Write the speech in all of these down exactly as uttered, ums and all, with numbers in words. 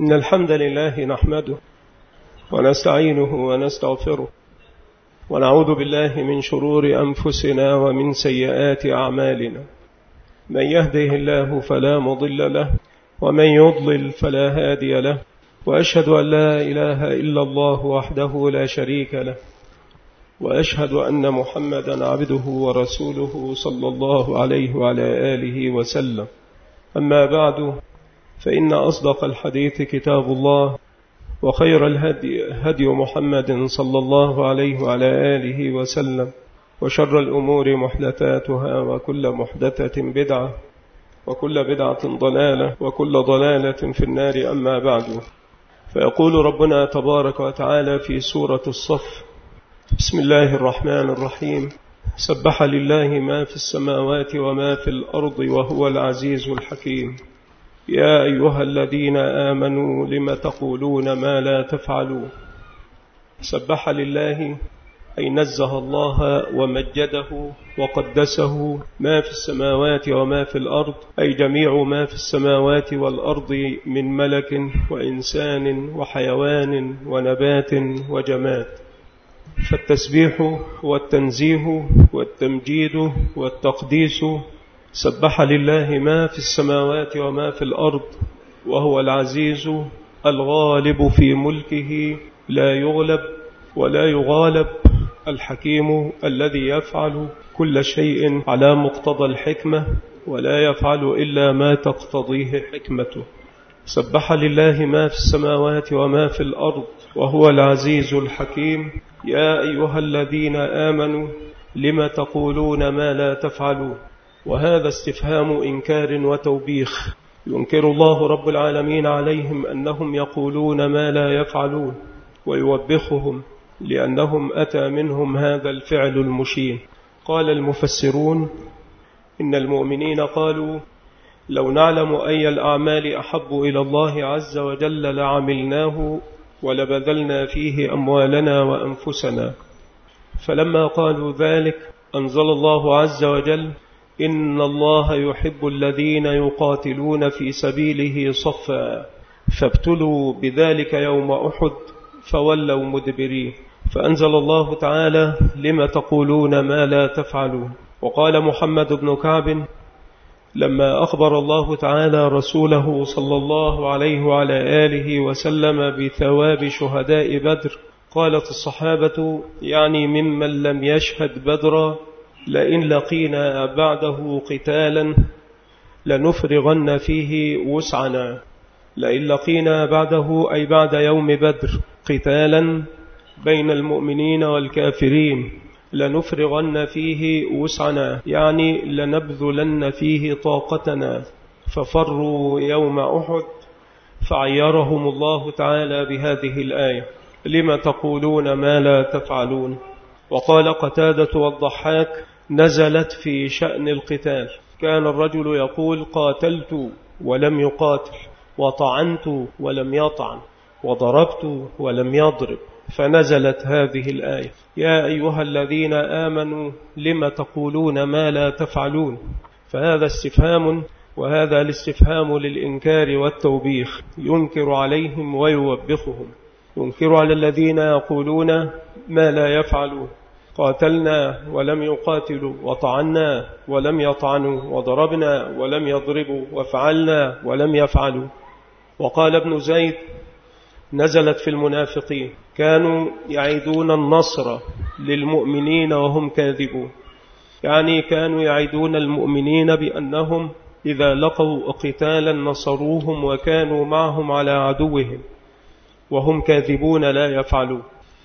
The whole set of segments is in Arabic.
إن الحمد لله نحمده ونستعينه ونستغفره ونعوذ بالله من شرور أنفسنا ومن سيئات أعمالنا. من يهده الله فلا مضل له ومن يضلل فلا هادي له، وأشهد أن لا إله إلا الله وحده لا شريك له، وأشهد أن محمدا عبده ورسوله صلى الله عليه وعلى آله وسلم. أما بعد، فإن أصدق الحديث كتاب الله، وخير الهدي هدي محمد صلى الله عليه وعلى آله وسلم، وشر الأمور محدثاتها، وكل محدثة بدعة، وكل بدعة ضلالة، وكل ضلالة في النار. أما بعد، فيقول ربنا تبارك وتعالى في سورة الصف: بسم الله الرحمن الرحيم. سبح لله ما في السماوات وما في الأرض وهو العزيز الحكيم. يا أيها الذين آمنوا لم تقولون ما لا تفعلون. سبح لله أي نزه الله ومجده وقدسه ما في السماوات وما في الأرض، أي جميع ما في السماوات والأرض من ملك وإنسان وحيوان ونبات وجماد. فالتسبيح والتنزيه والتمجيد والتقديس. سبح لله ما في السماوات وما في الأرض وهو العزيز الغالب في ملكه، لا يغلب ولا يغالب، الحكيم الذي يفعل كل شيء على مقتضى الحكمة، ولا يفعل إلا ما تقتضيه حكمته. سبح لله ما في السماوات وما في الأرض وهو العزيز الحكيم. يا أيها الذين آمنوا لم تقولون ما لا تفعلون. وهذا استفهام إنكار وتوبيخ، ينكر الله رب العالمين عليهم أنهم يقولون ما لا يفعلون، ويوبخهم لأنهم أتى منهم هذا الفعل المشين. قال المفسرون: إن المؤمنين قالوا: لو نعلم أي الأعمال أحب إلى الله عز وجل لعملناه ولبذلنا فيه أموالنا وأنفسنا. فلما قالوا ذلك أنزل الله عز وجل: إن الله يحب الذين يقاتلون في سبيله صفا، فابتلوا بذلك يوم أحد فولوا مدبرين. فأنزل الله تعالى: لم تقولون ما لا تفعلون. وقال محمد بن كعب لما أخبر الله تعالى رسوله صلى الله عليه وعلى آله وسلم بثواب شهداء بدر، قالت الصحابة يعني ممن لم يشهد بدرا: لئن لقينا بعده قتالا لنفرغن فيه وسعنا. لئن لقينا بعده أي بعد يوم بدر قتالا بين المؤمنين والكافرين لنفرغن فيه وسعنا، يعني لنبذلن فيه طاقتنا. ففروا يوم أحد فعيرهم الله تعالى بهذه الآية: لما تقولون ما لا تفعلون. وقال قتادة والضحاك: نزلت في شأن القتال. كان الرجل يقول: قاتلت ولم يقاتل، وطعنت ولم يطعن، وضربت ولم يضرب. فنزلت هذه الآية: يا أيها الذين آمنوا لم تقولون ما لا تفعلون. فهذا استفهام، وهذا الاستفهام للإنكار والتوبيخ، ينكر عليهم ويوبخهم. ينكر على الذين يقولون ما لا يفعلون: قاتلنا ولم يقاتلوا، وطعنا ولم يطعنوا، وضربنا ولم يضربوا، وفعلنا ولم يفعلوا. وقال ابن زيد: نزلت في المنافقين، كانوا يعيدون النصر للمؤمنين وهم كاذبون. يعني كانوا يعيدون المؤمنين بأنهم إذا لقوا قتالا نصروهم وكانوا معهم على عدوهم، وهم كاذبون لا يفعلون.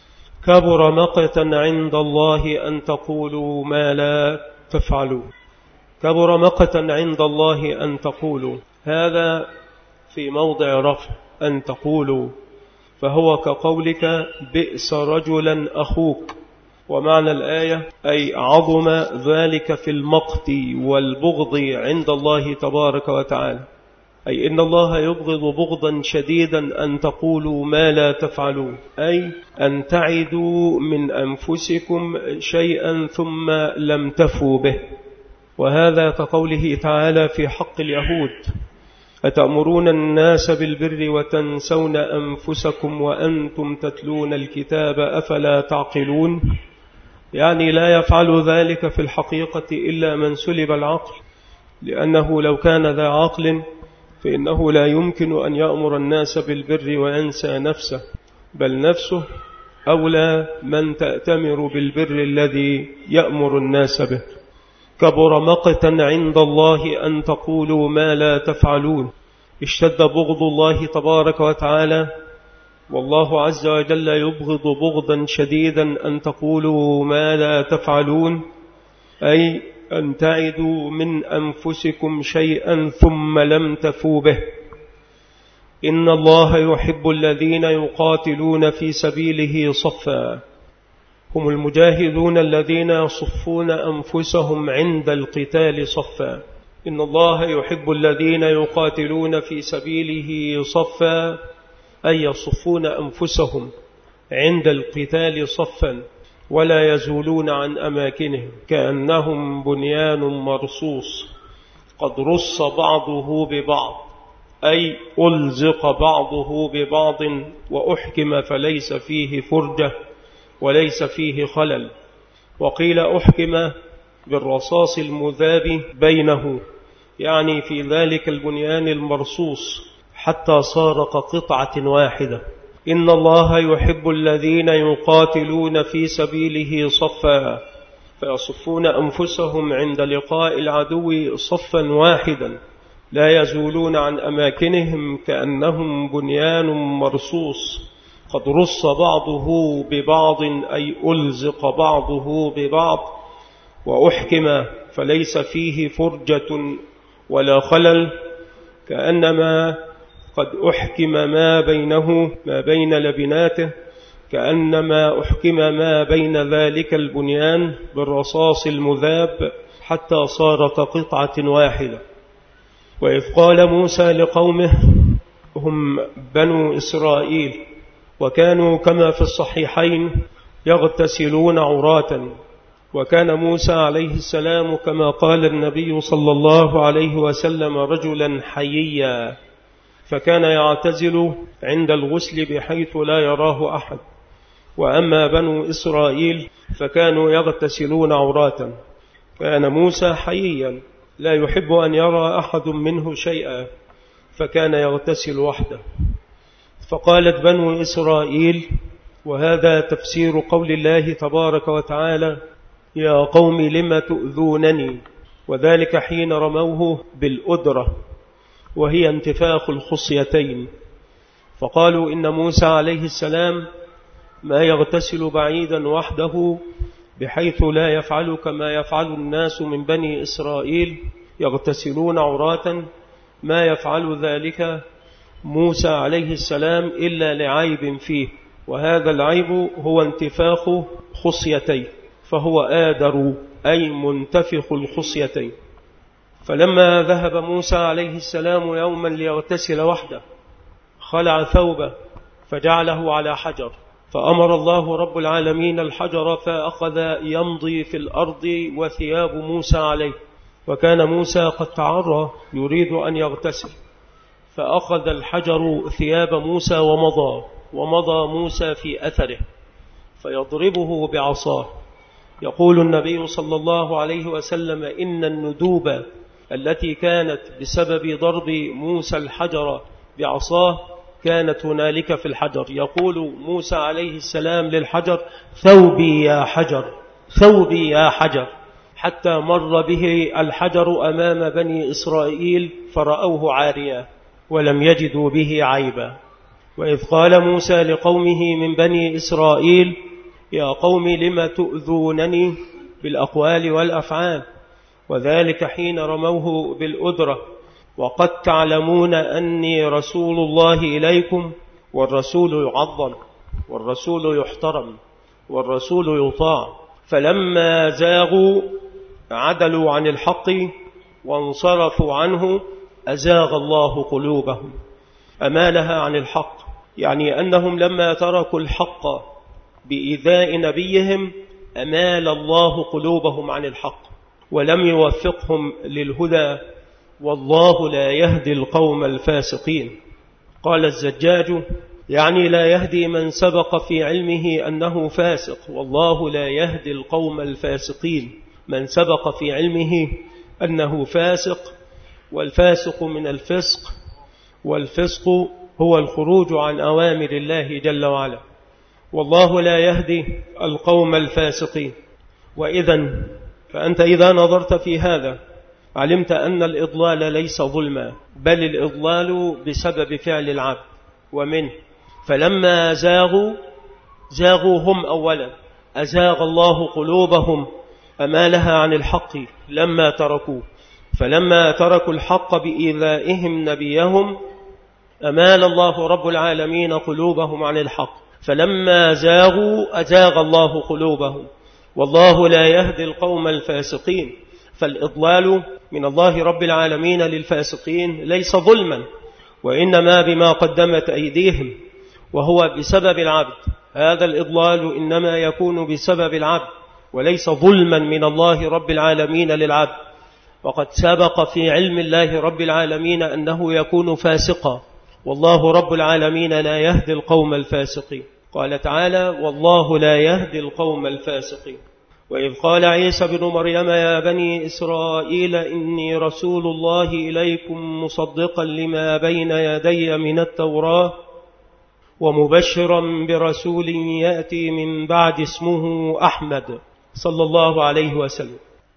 كبر مقتا عند الله أن تقولوا ما لا تفعلون. كبر مقتا عند الله أن تقولوا، هذا في موضع رفع أن تقولوا، فهو كقولك: بئس رجلا أخوك. ومعنى الآية أي عظم ذلك في المقت والبغض عند الله تبارك وتعالى، أي إن الله يبغض بغضا شديدا أن تقولوا ما لا تفعلون، أي أن تعدوا من أنفسكم شيئا ثم لم تفوا به. وهذا كقوله تعالى في حق اليهود: أتأمرون الناس بالبر وتنسون أنفسكم وأنتم تتلون الكتاب أفلا تعقلون؟ يعني لا يفعل ذلك في الحقيقة إلا من سلب العقل، لأنه لو كان ذا عقل فإنه لا يمكن أن يأمر الناس بالبر وينسى نفسه، بل نفسه أولى من تأتمر بالبر الذي يأمر الناس به. كبر مقتا عند الله أن تقولوا ما لا تفعلون. اشتد بغض الله تبارك وتعالى، والله عز وجل يبغض بغضا شديدا أن تقولوا ما لا تفعلون، أي أن تعدوا من أنفسكم شيئا ثم لم تفوا به. إن الله يحب الذين يقاتلون في سبيله صفا، هم المجاهدون الذين يصفون أنفسهم عند القتال صفا. إن الله يحب الذين يقاتلون في سبيله صفا، أي يصفون أنفسهم عند القتال صفا ولا يزولون عن أماكنهم كأنهم بنيان مرصوص قد رص بعضه ببعض، أي ألزق بعضه ببعض وأحكم فليس فيه فرجة وليس فيه خلل. وقيل أحكم بالرصاص المذاب بينه، يعني في ذلك البنيان المرصوص حتى صار كقطعة واحدة. إن الله يحب الذين يقاتلون في سبيله صفا، فيصفون أنفسهم عند لقاء العدو صفا واحدا لا يزولون عن أماكنهم كأنهم بنيان مرصوص قد رص بعضه ببعض، أي ألزق بعضه ببعض وأحكم فليس فيه فرجة ولا خلل، كأنما قد أحكم ما بينه ما بين لبناته، كأنما أحكم ما بين ذلك البنيان بالرصاص المذاب حتى صار كقطعة واحدة. وإذ قال موسى لقومه، هم بنو إسرائيل، وكانوا كما في الصحيحين يغتسلون عراة، وكان موسى عليه السلام كما قال النبي صلى الله عليه وسلم رجلا حييا، فكان يعتزل عند الغسل بحيث لا يراه أحد. وأما بنو إسرائيل فكانوا يغتسلون عراة. كان موسى حييا لا يحب أن يرى أحد منه شيئا، فكان يغتسل وحده. فقالت بنو إسرائيل، وهذا تفسير قول الله تبارك وتعالى: يا قوم لم تؤذونني، وذلك حين رموه بالأدرة وهي انتفاخ الخصيتين. فقالوا إن موسى عليه السلام ما يغتسل بعيدا وحده بحيث لا يفعل كما يفعل الناس من بني إسرائيل يغتسلون عراة، ما يفعل ذلك موسى عليه السلام إلا لعيب فيه، وهذا العيب هو انتفاخ خصيتين، فهو آدر أي منتفخ الخصيتين. فلما ذهب موسى عليه السلام يوما ليغتسل وحده خلع ثوبه فجعله على حجر، فأمر الله رب العالمين الحجر فأخذ يمضي في الأرض وثياب موسى عليه، وكان موسى قد تعرى يريد أن يغتسل، فأخذ الحجر ثياب موسى ومضى ومضى موسى في أثره فيضربه بعصاه. يقول النبي صلى الله عليه وسلم: إن الندوب التي كانت بسبب ضرب موسى الحجر بعصاه كانت هنالك في الحجر. يقول موسى عليه السلام للحجر: ثوبي يا حجر، ثوبي يا حجر، حتى مر به الحجر أمام بني إسرائيل فرأوه عاريا ولم يجدوا به عيبا. وإذ قال موسى لقومه من بني إسرائيل: يا قوم لم تؤذونني بالأقوال والأفعال، وذلك حين رموه بالأدرة، وقد تعلمون أني رسول الله إليكم، والرسول يعظم والرسول يحترم والرسول يطاع. فلما زاغوا عدلوا عن الحق وانصرفوا عنه أزاغ الله قلوبهم، أمالها عن الحق، يعني أنهم لما تركوا الحق بإيذاء نبيهم أمال الله قلوبهم عن الحق ولم يوفقهم للهدى والله لا يهدي القوم الفاسقين. قال الزجاج يعني لا يهدي من سبق في علمه أنه فاسق، والله لا يهدي القوم الفاسقين، من سبق في علمه أنه فاسق. والفاسق من الفسق، والفسق هو الخروج عن أوامر الله جل وعلا، والله لا يهدي القوم الفاسقين. وإذن فأنت إذا نظرت في هذا علمت أن الإضلال ليس ظلما، بل الإضلال بسبب فعل العبد ومنه. فلما زاغوا زاغوا هم أولا، أزاغ الله قلوبهم أمالها عن الحق لما تركوه، فلما تركوا الحق بإيذائهم نبيهم أمال الله رب العالمين قلوبهم عن الحق، فلما زاغوا أزاغ الله قلوبهم، والله لا يهدي القوم الفاسقين. فالإضلال من الله رب العالمين للفاسقين ليس ظلما، وإنما بما قدمت أيديهم، وهو بسبب العبد. هذا الإضلال إنما يكون بسبب العبد وليس ظلما من الله رب العالمين للعبد. وقد سبق في علم الله رب العالمين أنه يكون فاسقا، والله رب العالمين لا يهدي القوم الفاسقين. قال تعالى: والله لا يهدي القوم الفاسقين. وإذ قال عيسى بن مريم: يا بني إسرائيل إني رسول الله إليكم مصدقا لما بين يدي من التوراة ومبشرا برسول يأتي من بعد اسمه أحمد، صلى الله عليه وسلم.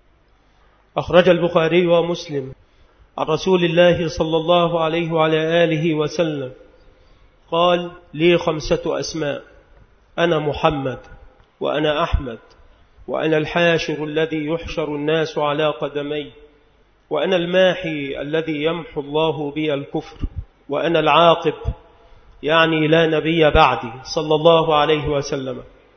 أخرج البخاري ومسلم عن رسول الله صلى الله عليه وعلى آله وسلم قال: لي خمسة أسماء، أنا محمد، وأنا أحمد، وأنا الحاشر الذي يحشر الناس على قدمي، وأنا الماحي الذي يمحو الله بي الكفر، وأنا العاقب، يعني لا نبي بعدي، صلى الله عليه وسلم.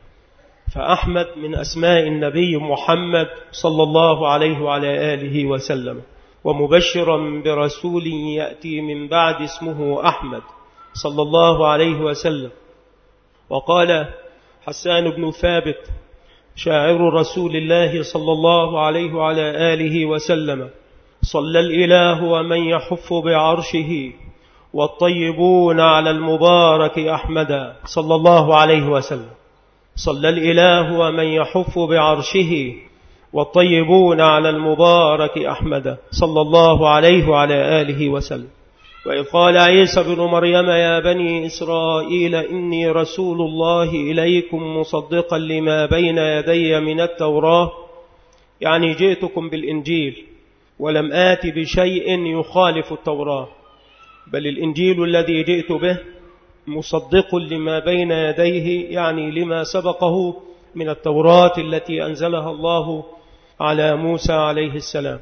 فأحمد من أسماء النبي محمد صلى الله عليه وعلى آله وسلم، ومبشرا برسول يأتي من بعد اسمه أحمد، صلى الله عليه وسلم. وقال حسان بن ثابت شاعر رسول الله صلى الله عليه وعلى آله وسلم: صلى الإله ومن يحف بعرشه والطيبون على المبارك أحمدا، صلى الله عليه وسلم. صلى الإله ومن يحف بعرشه والطيبون على المبارك أحمدا، صلى الله عليه وعلى آله وسلم. وإذ قال عيسى بن مريم: يا بني إسرائيل إني رسول الله إليكم مصدقا لما بين يدي من التوراة، يعني جئتكم بالإنجيل ولم آت بشيء يخالف التوراة، بل الإنجيل الذي جئت به مصدق لما بين يديه، يعني لما سبقه من التوراة التي أنزلها الله على موسى عليه السلام،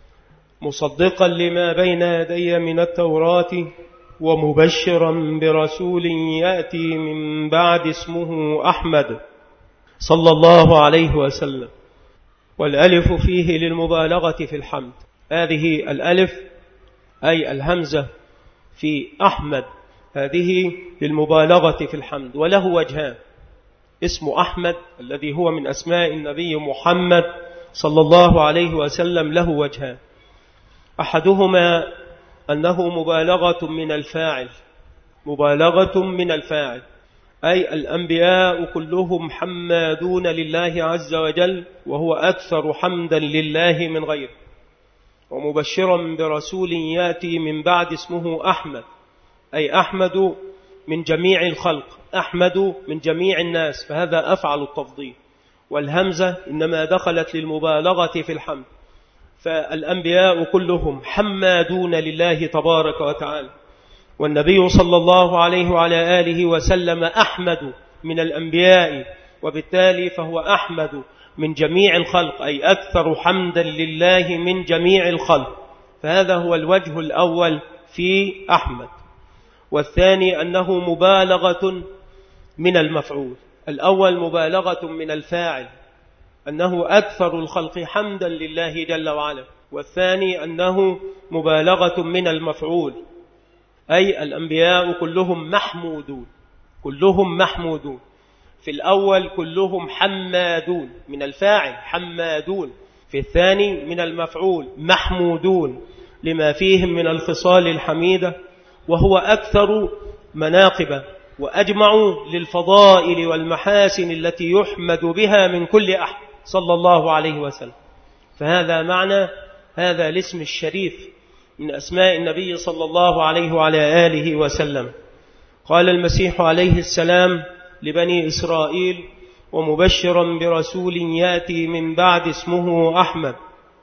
مصدقا لما بين يدي من التوراة ومبشرا برسول يأتي من بعد اسمه أحمد، صلى الله عليه وسلم. والألف فيه للمبالغة في الحمد، هذه الألف أي الهمزة في أحمد هذه للمبالغة في الحمد. وله وجهان: اسم أحمد الذي هو من أسماء النبي محمد صلى الله عليه وسلم له وجهان: أحدهما أنه مبالغة من الفاعل، مبالغة من الفاعل، أي الأنبياء كلهم حمادون لله عز وجل، وهو أكثر حمدا لله من غيره. ومبشرا برسول يأتي من بعد اسمه أحمد، أي أحمد من جميع الخلق، أحمد من جميع الناس، فهذا أفعل التفضيل. والهمزة إنما دخلت للمبالغة في الحمد، فالأنبياء كلهم حمادون لله تبارك وتعالى، والنبي صلى الله عليه وعلى آله وسلم أحمد من الأنبياء، وبالتالي فهو أحمد من جميع الخلق، أي أكثر حمدا لله من جميع الخلق. فهذا هو الوجه الأول في أحمد. والثاني أنه مبالغة من المفعول، الأول مبالغة من الفاعل أنه أكثر الخلق حمدا لله جل وعلا، والثاني أنه مبالغة من المفعول، أي الأنبياء كلهم محمودون، كلهم محمودون. في الأول كلهم حمادون من الفاعل حمادون، في الثاني من المفعول محمودون، لما فيهم من الخصال الحميدة، وهو أكثر مناقب وأجمع للفضائل والمحاسن التي يحمد بها من كل أحد صلى الله عليه وسلم. فهذا معنى هذا الاسم الشريف من أسماء النبي صلى الله عليه وعلى آله وسلم. قال المسيح عليه السلام لبني إسرائيل: ومبشرا برسول يأتي من بعد اسمه أحمد.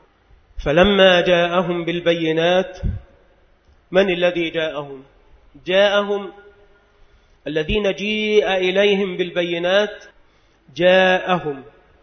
فلما جاءهم بالبينات، من الذي جاءهم؟ جاءهم الذين جيء إليهم بالبينات، جاءهم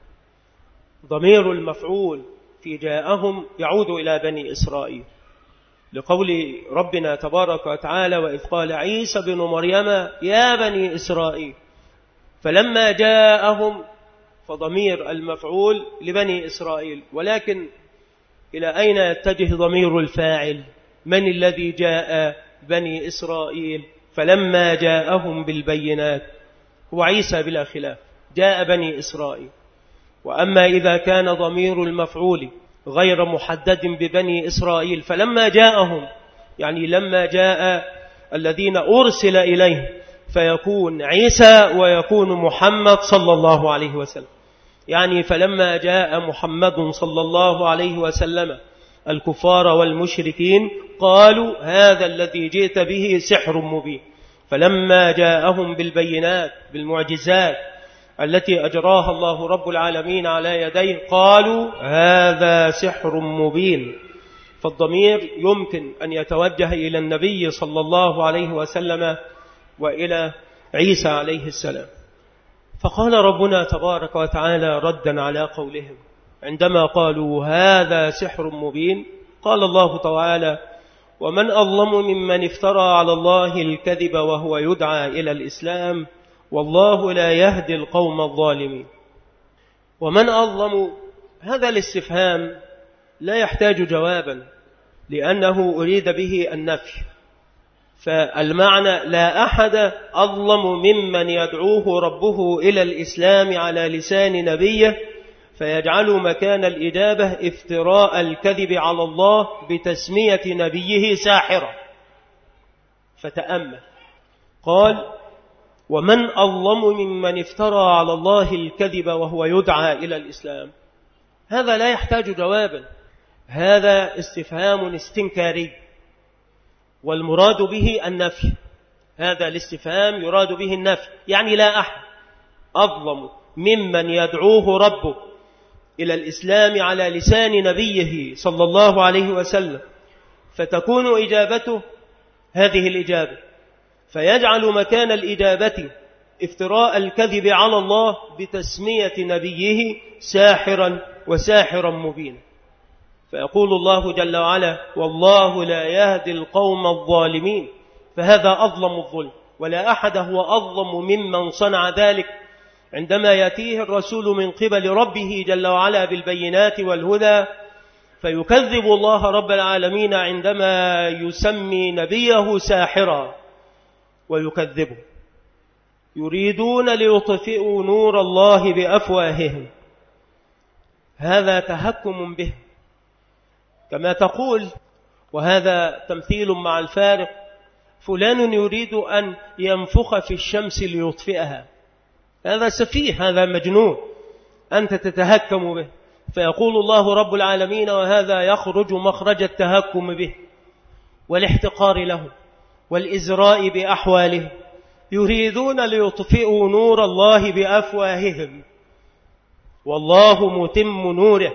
ضمير المفعول في جاءهم يعود إلى بني إسرائيل، لقول ربنا تبارك وتعالى: وإذ قال عيسى بن مريم يا بني إسرائيل. فلما جاءهم فضمير المفعول لبني إسرائيل، ولكن إلى أين يتجه ضمير الفاعل؟ من الذي جاء بني إسرائيل فلما جاءهم بالبينات؟ هو عيسى بلا خلاف، جاء بني إسرائيل. وأما إذا كان ضمير المفعول غير محدد ببني إسرائيل، فلما جاءهم يعني لما جاء الذين أرسل إليه، فيكون عيسى ويكون محمد صلى الله عليه وسلم. يعني فلما جاء محمد صلى الله عليه وسلم الكفار والمشركين قالوا: هذا الذي جئت به سحر مبين. فلما جاءهم بالبينات بالمعجزات التي أجراها الله رب العالمين على يديه قالوا: هذا سحر مبين. فالضمير يمكن أن يتوجه إلى النبي صلى الله عليه وسلم وإلى عيسى عليه السلام. فقال ربنا تبارك وتعالى ردا على قولهم عندما قالوا: هذا سحر مبين، قال الله تعالى: ومن أظلم ممن افترى على الله الكذب وهو يدعى إلى الإسلام والله لا يهدي القوم الظالمين. ومن أظلم، هذا الاستفهام لا يحتاج جوابا، لأنه أريد به النفي. فالمعنى: لا أحد أظلم ممن يدعوه ربه إلى الإسلام على لسان نبيه، فيجعل مكان الإجابة افتراء الكذب على الله بتسمية نبيه ساحرا. فتأمل، قال: ومن أظلم ممن افترى على الله الكذب وهو يدعى إلى الإسلام. هذا لا يحتاج جوابا، هذا استفهام استنكاري، والمراد به النفي. هذا الاستفهام يراد به النفي، يعني لا أحد أظلم ممن يدعوه ربه إلى الإسلام على لسان نبيه صلى الله عليه وسلم، فتكون إجابته هذه الإجابة، فيجعل مكان الإجابة افتراء الكذب على الله بتسمية نبيه ساحرا وساحرا مبينا. فيقول الله جل وعلا: والله لا يهدي القوم الظالمين. فهذا أظلم الظلم، ولا أحد هو أظلم ممن صنع ذلك عندما يأتيه الرسول من قبل ربه جل وعلا بالبينات والهدى، فيكذب الله رب العالمين عندما يسمي نبيه ساحرا ويكذبه. يريدون ليطفئوا نور الله بأفواههم، هذا تهكم به، كما تقول، وهذا تمثيل مع الفارق: فلان يريد أن ينفخ في الشمس ليطفئها. هذا سفيه، هذا مجنون، أنت تتهكم به. فيقول الله رب العالمين: وهذا يخرج مخرج التهكم به والاحتقار له والإزراء بأحواله. يريدون ليطفئوا نور الله بأفواههم والله متم نوره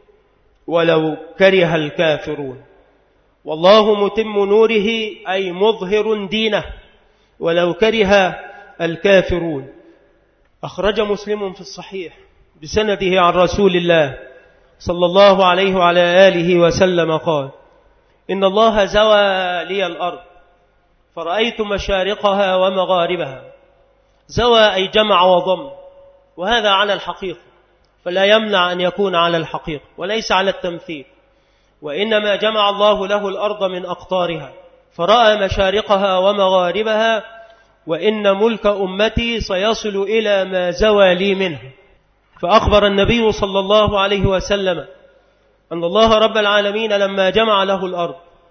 ولو كره الكافرون. والله متم نوره أي مظهر دينه ولو كره الكافرون. أخرج مسلم في الصحيح بسنده عن رسول الله صلى الله عليه وعلى آله وسلم قال: إن الله زوى لي الأرض فرأيت مشارقها ومغاربها. زوى أي جمع وضم، وهذا على الحقيقة، فلا يمنع أن يكون على الحقيقة وليس على التمثيل. وإنما جمع الله له الأرض من أقطارها فرأى مشارقها ومغاربها، وإن ملك أمتي سيصل إلى ما زوى لي منه. فأخبر النبي صلى الله عليه وسلم أن الله رب العالمين لما جمع له الأرض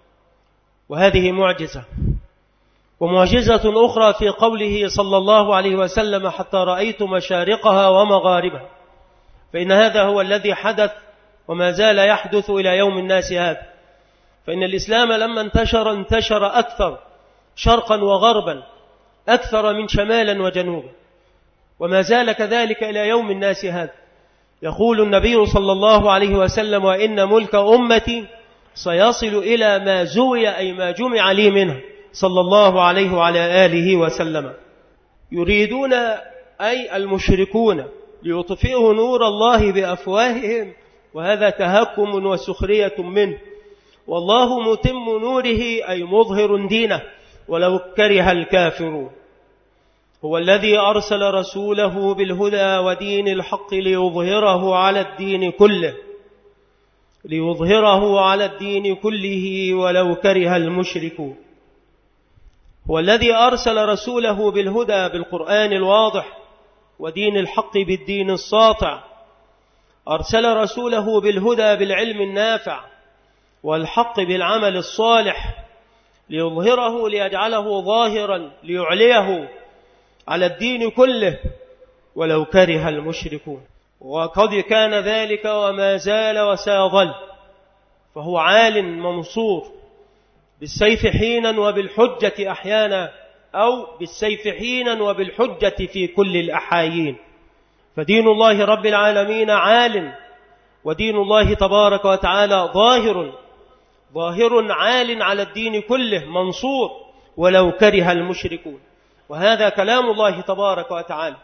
وهذه معجزة. ومعجزة أخرى في قوله صلى الله عليه وسلم حتى رأيت مشارقها ومغاربها، فإن هذا هو الذي حدث وما زال يحدث إلى يوم الناس هذا. فإن الإسلام لما انتشر انتشر أكثر شرقا وغربا، أكثر من شمالا وجنوبا، وما زال كذلك إلى يوم الناس هذا. يقول النبي صلى الله عليه وسلم: وإن ملك أمتي سيصل إلى ما زوي، أي ما جمع لي منه، صلى الله عليه وعلى آله وسلم. يريدون أي المشركون ليطفئوا نور الله بأفواههم، وهذا تهكم وسخرية منه. والله متم نوره أي مظهر دينه ولو كره الكافرون. هو الذي أرسل رسوله بالهدى ودين الحق ليظهره على الدين كله ليظهره على الدين كله ولو كره المشركون. هو الذي أرسل رسوله بالهدى بالقرآن الواضح ودين الحق بالدين الساطع. أرسل رسوله بالهدى بالعلم النافع والحق بالعمل الصالح ليظهره ليجعله ظاهرا ليعليه على الدين كله ولو كره المشركون. وقد كان ذلك وما زال وسيظل، فهو عال منصور بالسيف حينا وبالحجة أحيانا، أو بالسيف حينا وبالحجة في كل الأحايين. فدين الله رب العالمين عال، ودين الله تبارك وتعالى ظاهر ظاهر عال على الدين كله منصور ولو كره المشركون. وهذا كلام الله تبارك وتعالى.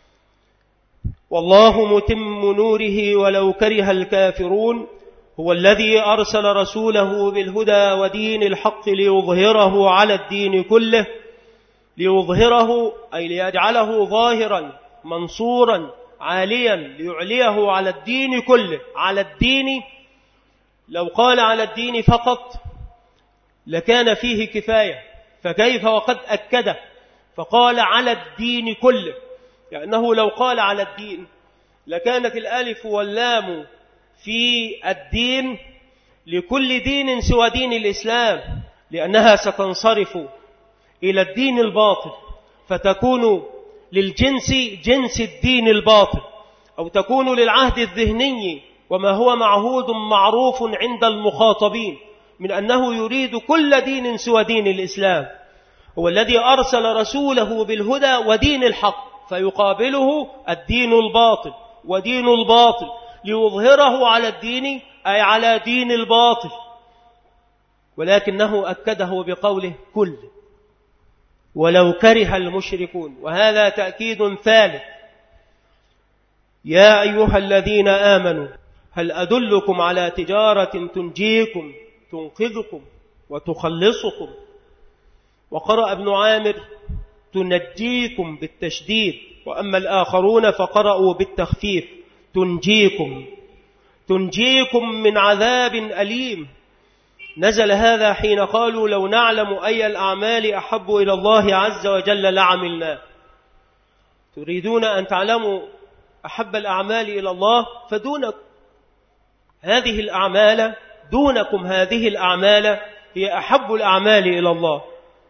والله متم نوره ولو كره الكافرون. هو الذي أرسل رسوله بالهدى ودين الحق ليظهره على الدين كله ليظهره أي ليجعله ظاهرا منصورا عاليا ليعليه على الدين كله. على الدين، لو قال على الدين فقط لكان فيه كفاية، فكيف وقد أكده فقال على الدين كله، لأنه لو قال على الدين لكانت الألف واللام في الدين لكل دين سوى دين الإسلام، لأنها ستنصرف إلى الدين الباطل، فتكون للجنس جنس الدين الباطل، أو تكون للعهد الذهني وما هو معهود معروف عند المخاطبين من أنه يريد كل دين سوى دين الإسلام. هو الذي أرسل رسوله بالهدى ودين الحق، فيقابله الدين الباطل ودين الباطل ليظهره على الدين أي على دين الباطل، ولكنه أكده بقوله كل ولو كره المشركون. وهذا تأكيد ثالث: يا أيها الذين آمنوا هل أدلكم على تجارة تنجيكم تنقذكم وتخلصكم. وقرأ ابن عامر تنجيكم بالتشديد، وأما الآخرون فقرأوا بالتخفيف تنجيكم تنجيكم من عذاب أليم. نزل هذا حين قالوا لو نعلم أي الأعمال أحب إلى الله عز وجل لعملنا. تريدون أن تعلموا أحب الأعمال إلى الله، فدونكم هذه الأعمال دونكم هذه الأعمال هي أحب الأعمال إلى الله.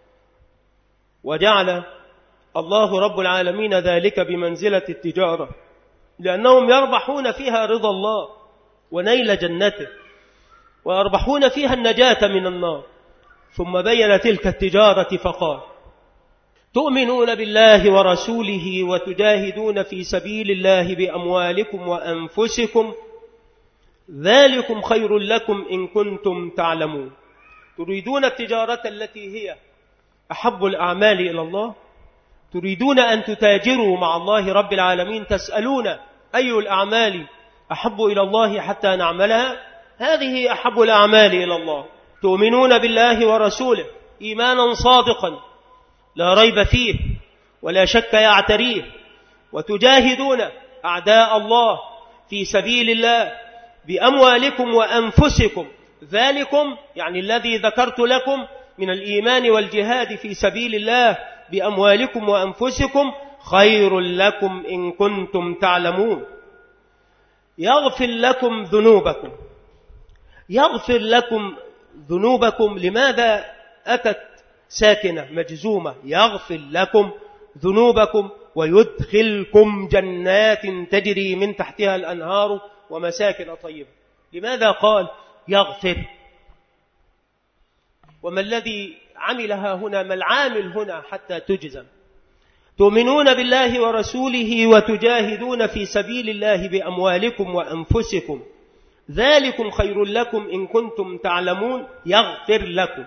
وجعل الله رب العالمين ذلك بمنزلة التجارة، لأنهم يربحون فيها رضا الله ونيل جنته، ويربحون فيها النجاة من النار. ثم بين تلك التجارة فقال: تؤمنون بالله ورسوله وتجاهدون في سبيل الله بأموالكم وأنفسكم ذلكم خير لكم إن كنتم تعلمون. تريدون التجارة التي هي أحب الأعمال إلى الله، تريدون أن تتاجروا مع الله رب العالمين، تسألون أي الأعمال أحب إلى الله حتى نعملها، هذه أحب الأعمال إلى الله. تؤمنون بالله ورسوله إيمانا صادقا لا ريب فيه ولا شك يعتريه، وتجاهدون أعداء الله في سبيل الله بأموالكم وأنفسكم، ذلكم يعني الذي ذكرت لكم من الإيمان والجهاد في سبيل الله بأموالكم وأنفسكم خير لكم إن كنتم تعلمون. يغفر لكم ذنوبكم يغفر لكم ذنوبكم لماذا أتت ساكنة مجزومة يغفر لكم ذنوبكم ويدخلكم جنات تجري من تحتها الأنهار ومساكن طيبة. لماذا قال يغفر؟ وما الذي عملها هنا؟ ما العامل هنا حتى تجزم؟ تؤمنون بالله ورسوله وتجاهدون في سبيل الله بأموالكم وأنفسكم ذلكم خير لكم إن كنتم تعلمون يغفر لكم.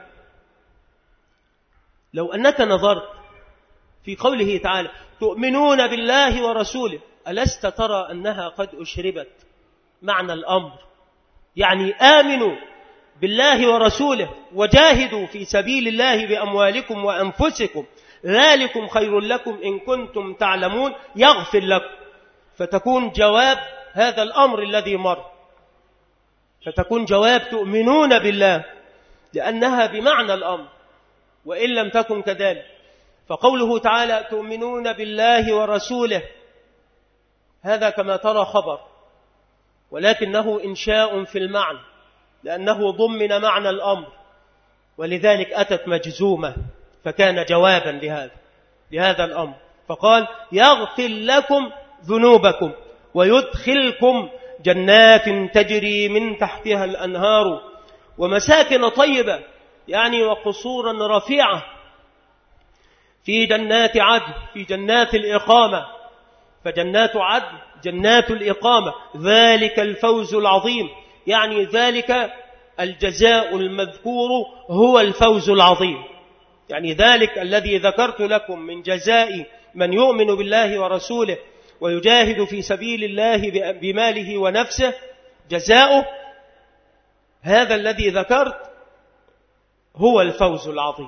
لو أنك نظرت في قوله تعالى تؤمنون بالله ورسوله، ألست ترى أنها قد أشربت معنى الأمر؟ يعني آمنوا بالله ورسوله وجاهدوا في سبيل الله بأموالكم وأنفسكم ذلكم خير لكم إن كنتم تعلمون يغفر لكم. فتكون جواب هذا الأمر الذي مر، فتكون جواب تؤمنون بالله لأنها بمعنى الأمر، وإن لم تكن كذلك فقوله تعالى تؤمنون بالله ورسوله هذا كما ترى خبر، ولكنه إنشاء في المعنى لأنه ضمن معنى الأمر، ولذلك أتت مجزومة فكان جوابا لهذا لهذا الأمر. فقال يغفر لكم ذنوبكم ويدخلكم جنات تجري من تحتها الأنهار ومساكن طيبة، يعني وقصورا رفيعة في جنات عدن، في جنات الإقامة، فجنات عدن جنات الإقامة ذلك الفوز العظيم، يعني ذلك الجزاء المذكور هو الفوز العظيم، يعني ذلك الذي ذكرت لكم من جزاء من يؤمن بالله ورسوله ويجاهد في سبيل الله بماله ونفسه جزاؤه هذا الذي ذكرت هو الفوز العظيم.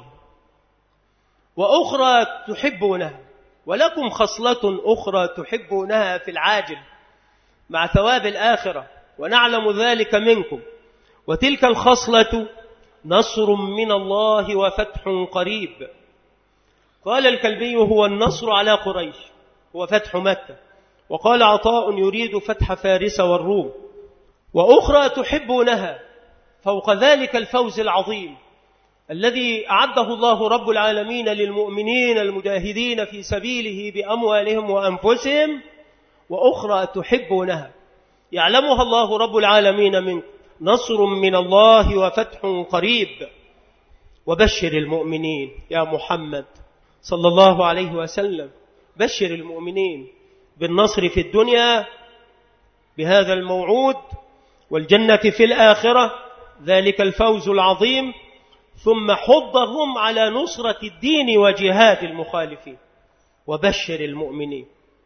وأخرى تحبونها، ولكم خصلة أخرى تحبونها في العاجل مع ثواب الآخرة ونعلم ذلك منكم، وتلك الخصلة نصر من الله وفتح قريب. قال الكلبي هو النصر على قريش هو فتح مكة، وقال عطاء يريد فتح فارس والروم. وأخرى تحبونها فوق ذلك الفوز العظيم الذي أعده الله رب العالمين للمؤمنين المجاهدين في سبيله بأموالهم وأنفسهم، وأخرى تحبونها يعلمها الله رب العالمين منكم نصر من الله وفتح قريب. وبشر المؤمنين يا محمد صلى الله عليه وسلم، بشر المؤمنين بالنصر في الدنيا بهذا الموعود والجنة في الآخرة ذلك الفوز العظيم، ثم حضهم على نصرة الدين وجهاد المخالفين. وبشر المؤمنين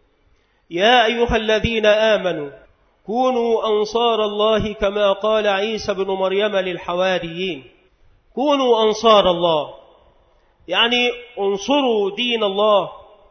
يا أيها الذين آمنوا كونوا أنصار الله كما قال عيسى بن مريم للحواريين كونوا أنصار الله، يعني انصروا دين الله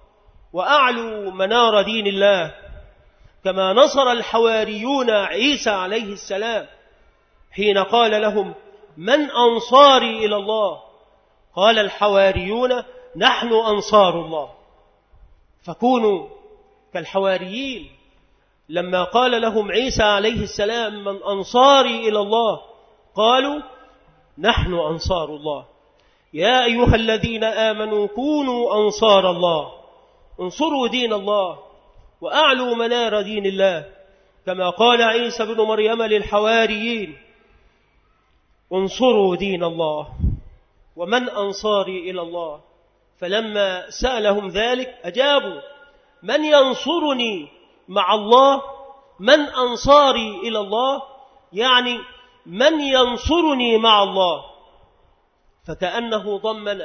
وأعلوا منار دين الله كما نصر الحواريون عيسى عليه السلام حين قال لهم من أنصاري إلى الله؟ قال الحواريون نحن أنصار الله. فكونوا كالحواريين لما قال لهم عيسى عليه السلام من أنصاري إلى الله قالوا نحن أنصار الله. يا أيها الذين آمنوا كونوا أنصار الله، انصروا دين الله وأعلوا منار دين الله كما قال عيسى بن مريم للحواريين انصروا دين الله ومن أنصاري إلى الله. فلما سألهم ذلك أجابوا من ينصرني مع الله؟ من أنصاري إلى الله؟ يعني من ينصرني مع الله، فكأنه ضمن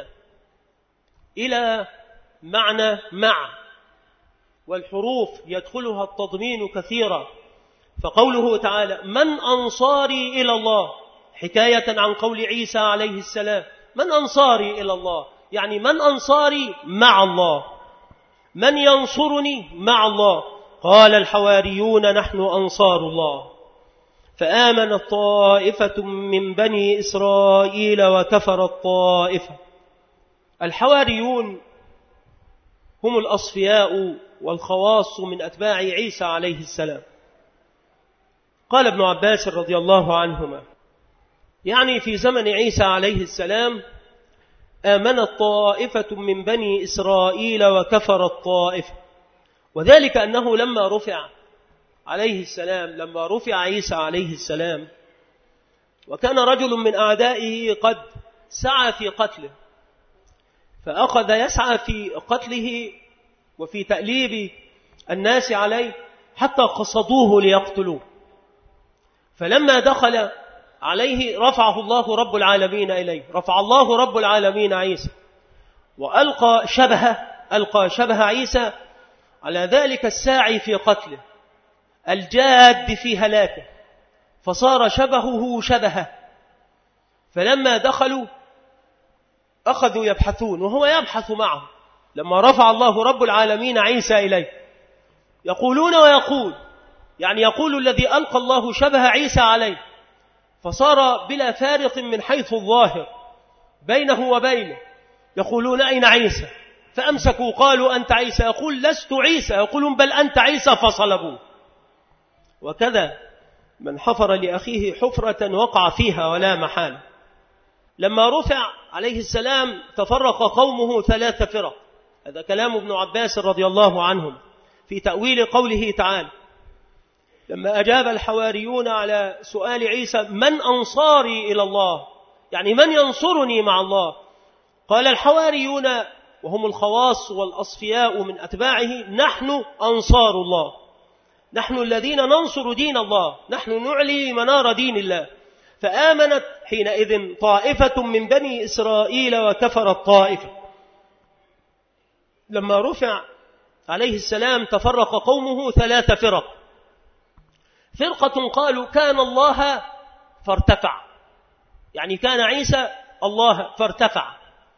إلى معنى مع، والحروف يدخلها التضمين كثيرا. فقوله تعالى من أنصاري إلى الله حكاية عن قول عيسى عليه السلام من أنصاري إلى الله، يعني من أنصاري مع الله، من ينصرني مع الله. قال الحواريون نحن أنصار الله. فآمنت طائفة من بني إسرائيل وكفرت طائفة. الحواريون هم الأصفياء والخواص من أتباع عيسى عليه السلام. قال ابن عباس رضي الله عنهما يعني في زمن عيسى عليه السلام آمنت طائفة من بني إسرائيل وكفرت طائفة. وذلك أنه لما رفع عليه السلام لما رفع عيسى عليه السلام وكان رجل من أعدائه قد سعى في قتله، فأخذ يسعى في قتله وفي تأليب الناس عليه حتى قصدوه ليقتلوه. فلما دخل عليه رفعه الله رب العالمين إليه، رفع الله رب العالمين عيسى وألقى شبه ألقى شبه عيسى على ذلك الساعي في قتله الجاد في هلاكه، فصار شبهه شبهه. فلما دخلوا أخذوا يبحثون وهو يبحث معهم. لما رفع الله رب العالمين عيسى إليه يقولون ويقول، يعني يقول الذي ألقى الله شبه عيسى عليه، فصار بلا فارق من حيث الظاهر بينه وبينه. يقولون أين عيسى؟ فأمسكوا قالوا أنت عيسى، يقول لست عيسى، يقولون بل أنت عيسى، فصلبوه. وكذا من حفر لأخيه حفرة وقع فيها ولا محالة. لما رفع عليه السلام تفرق قومه ثلاث فرق. هذا كلام ابن عباس رضي الله عنهم في تأويل قوله تعالى لما أجاب الحواريون على سؤال عيسى من أنصاري إلى الله، يعني من ينصرني مع الله؟ قال الحواريون وهم الخواص والأصفياء من أتباعه نحن أنصار الله، نحن الذين ننصر دين الله، نحن نعلي منار دين الله. فآمنت حينئذ طائفة من بني إسرائيل وكفرت طائفة. لما رفع عليه السلام تفرق قومه ثلاث فرق. فرقة قالوا كان الله فارتفع، يعني كان عيسى الله فارتفع.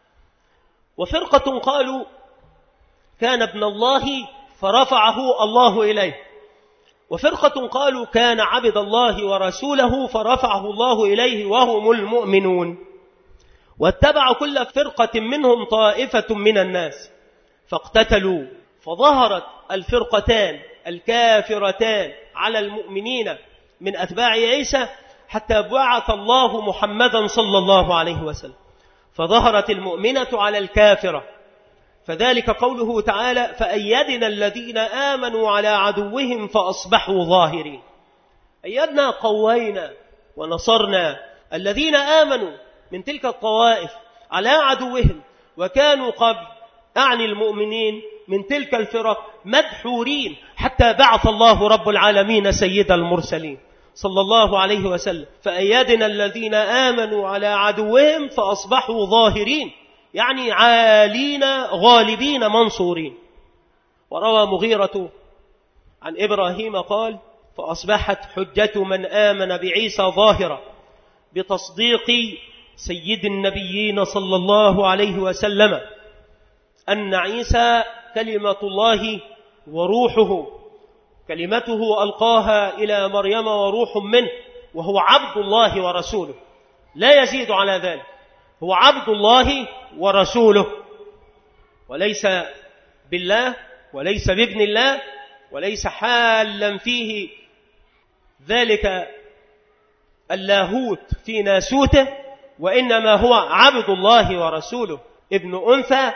وفرقة قالوا كان ابن الله فرفعه الله إليه. وفرقة قالوا كان عبد الله ورسوله فرفعه الله إليه وهم المؤمنون. واتبع كل فرقة منهم طائفة من الناس فاقتتلوا، فظهرت الفرقتان الكافرتان على المؤمنين من أتباع عيسى حتى بعث الله محمدا صلى الله عليه وسلم، فظهرت المؤمنة على الكافرة. فذلك قوله تعالى فأيدنا الذين آمنوا على عدوهم فأصبحوا ظاهرين. أيدنا قوينا ونصرنا الذين آمنوا من تلك الطوائف على عدوهم، وكانوا قبل أعني المؤمنين من تلك الفرق مدحورين حتى بعث الله رب العالمين سيد المرسلين صلى الله عليه وسلم. فأيدنا الذين آمنوا على عدوهم فأصبحوا ظاهرين، يعني عالين غالبين منصورين. وروى مغيرة عن إبراهيم قال فأصبحت حجة من آمن بعيسى ظاهرة بتصديق سيد النبيين صلى الله عليه وسلم أن عيسى كلمة الله وروحه، كلمته ألقاها إلى مريم وروح منه، وهو عبد الله ورسوله، لا يزيد على ذلك، هو عبد الله ورسوله، وليس بالله وليس بابن الله وليس حالا فيه ذلك اللاهوت في ناسوته، وإنما هو عبد الله ورسوله، ابن أنثى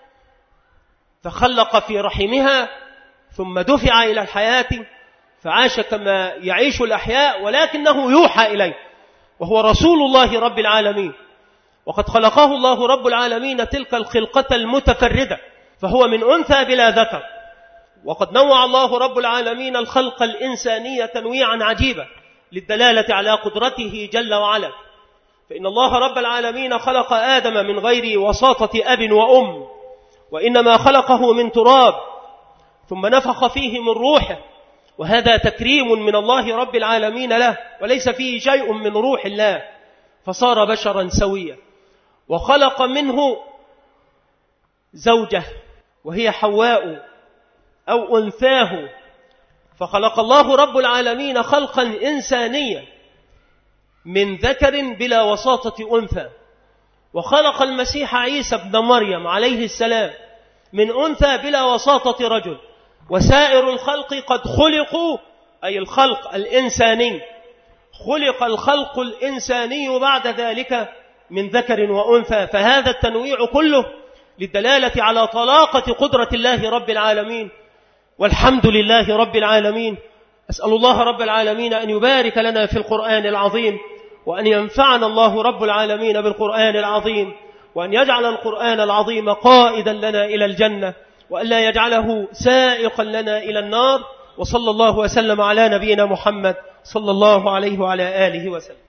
تخلق في رحمها ثم دفع إلى الحياة فعاش كما يعيش الأحياء، ولكنه يوحى إليه، وهو رسول الله رب العالمين. وقد خلقه الله رب العالمين تلك الخلقة المتفردة، فهو من أنثى بلا ذكر. وقد نوع الله رب العالمين الخلق الإنسانية تنويعا عجيبا للدلالة على قدرته جل وعلا. فإن الله رب العالمين خلق آدم من غير وساطة أب وأم، وإنما خلقه من تراب ثم نفخ فيه من روحه، وهذا تكريم من الله رب العالمين له، وليس فيه شيء من روح الله، فصار بشرا سويا. وخلق منه زوجة وهي حواء أو أنثاه، فخلق الله رب العالمين خلقا إنسانيا من ذكر بلا وساطة أنثى. وخلق المسيح عيسى ابن مريم عليه السلام من أنثى بلا وساطة رجل. وسائر الخلق قد خلقوا، أي الخلق الإنساني، خلق الخلق الإنساني بعد ذلك من ذكر وأنثى، فهذا التنويع كله للدلالة على طلاقة قدرة الله رب العالمين، والحمد لله رب العالمين. أسأل الله رب العالمين أن يبارك لنا في القرآن العظيم، وأن ينفعنا الله رب العالمين بالقرآن العظيم، وأن يجعل القرآن العظيم قائدا لنا إلى الجنة، وأن لا يجعله سائقا لنا إلى النار. وصلى الله وسلم على نبينا محمد صلى الله عليه وعلى آله وسلم.